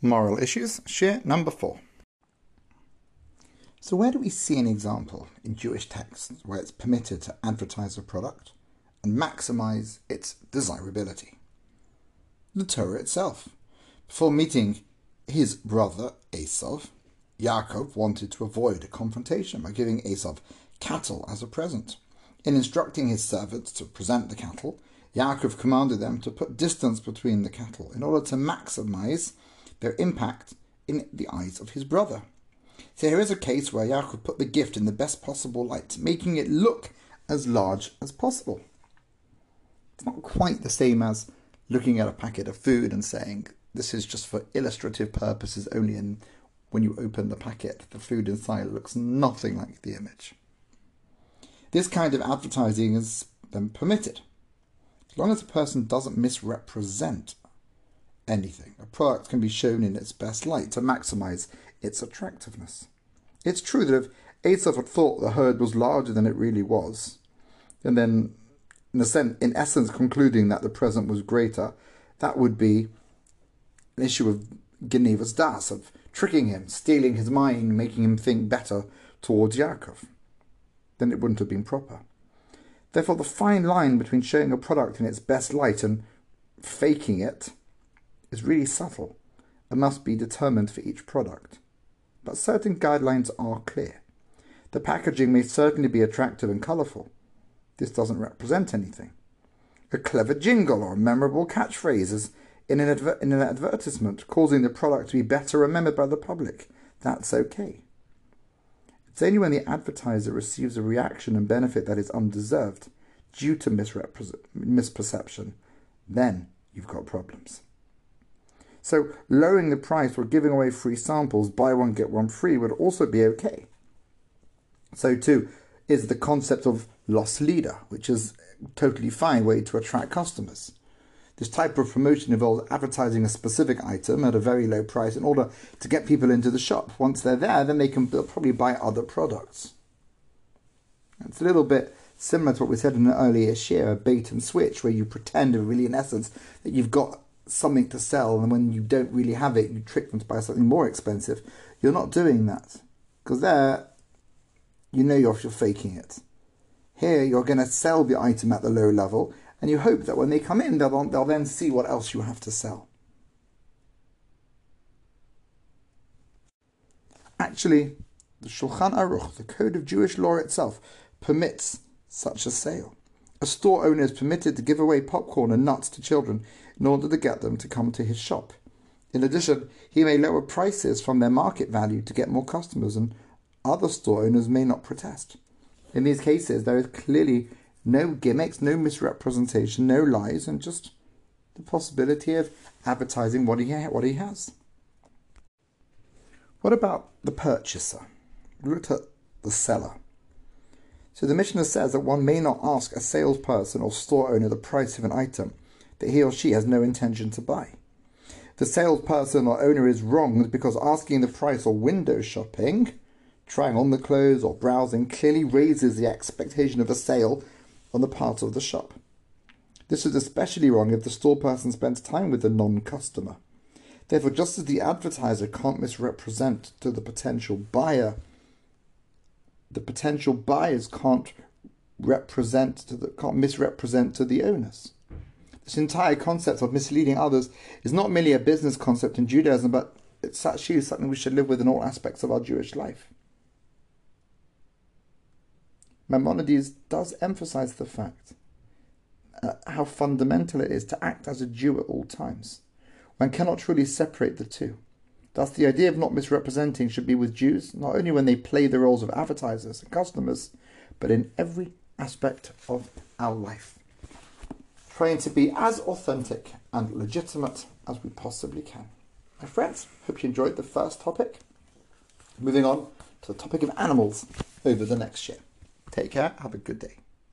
Moral issues, share number 4. So where do we see an example in Jewish texts where it's permitted to advertise a product and maximize its desirability? The Torah itself. Before meeting his brother Esav, Yaakov wanted to avoid a confrontation by giving Esav cattle as a present. In instructing his servants to present the cattle, Yaakov commanded them to put distance between the cattle in order to maximize their impact in the eyes of his brother. So here is a case where Yaakov put the gift in the best possible light, making it look as large as possible. It's not quite the same as looking at a packet of food and saying, this is just for illustrative purposes only, and when you open the packet, the food inside looks nothing like the image. This kind of advertising is then permitted, as long as the person doesn't misrepresent anything. A product can be shown in its best light to maximize its attractiveness. It's true that if Esav had thought the herd was larger than it really was, and then in essence concluding that the present was greater, that would be an issue of Genevas Das, of tricking him, stealing his mind, making him think better towards Yaakov. Then it wouldn't have been proper. Therefore, the fine line between showing a product in its best light and faking it is really subtle and must be determined for each product. But certain guidelines are clear. The packaging may certainly be attractive and colourful. This doesn't represent anything. A clever jingle or a memorable catchphrase is in an advertisement, causing the product to be better remembered by the public. That's okay. It's only when the advertiser receives a reaction and benefit that is undeserved due to misperception, then you've got problems. So lowering the price or giving away free samples, buy one get one free, would also be okay. So too is the concept of loss leader, which is a totally fine way to attract customers. This type of promotion involves advertising a specific item at a very low price in order to get people into the shop. Once they're there, then they'll probably buy other products. It's a little bit similar to what we said in an earlier share, a bait and switch, where you pretend really in essence that you've got something to sell, and when you don't really have it, you trick them to buy something more expensive. You're not doing that, because there, you know you're faking it. Here, you're going to sell the item at the low level, and you hope that when they come in, they'll then see what else you have to sell. Actually, the Shulchan Aruch, the Code of Jewish Law itself, permits such a sale. A store owner is permitted to give away popcorn and nuts to children in order to get them to come to his shop. In addition, he may lower prices from their market value to get more customers, and other store owners may not protest. In these cases, there is clearly no gimmicks, no misrepresentation, no lies, and just the possibility of advertising what he has. What about the purchaser? Look at the seller. So the Mishnah says that one may not ask a salesperson or store owner the price of an item that he or she has no intention to buy. The salesperson or owner is wronged because asking the price or window shopping, trying on the clothes or browsing, clearly raises the expectation of a sale on the part of the shop. This is especially wrong if the store person spends time with the non-customer. Therefore, just as the advertiser can't misrepresent to the potential buyer, the potential buyers can't misrepresent to the owners. This entire concept of misleading others is not merely a business concept in Judaism, but it's actually something we should live with in all aspects of our Jewish life. Maimonides does emphasize the fact how fundamental it is to act as a Jew at all times. One cannot truly separate the two. Thus, the idea of not misrepresenting should be with Jews, not only when they play the roles of advertisers and customers, but in every aspect of our life. Trying to be as authentic and legitimate as we possibly can. My friends, hope you enjoyed the first topic. Moving on to the topic of animals over the next year. Take care, have a good day.